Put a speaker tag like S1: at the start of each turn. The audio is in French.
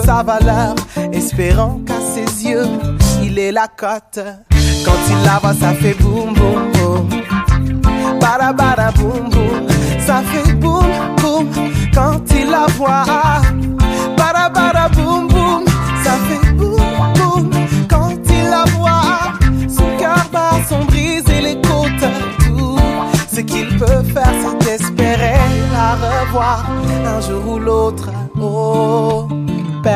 S1: sa valeur, espérant qu'à ses yeux, il est la cote. Quand il la voit, ça fait boum boum boum. Bada bada boum boum. Ça fait boum boum quand il la voit. Bada bada boum boum. Ça fait boum boum quand il la voit. Son cœur bat, son brise et les côtes. Tout ce qu'il peut faire, c'est espérer la revoir un jour ou l'autre. Oh.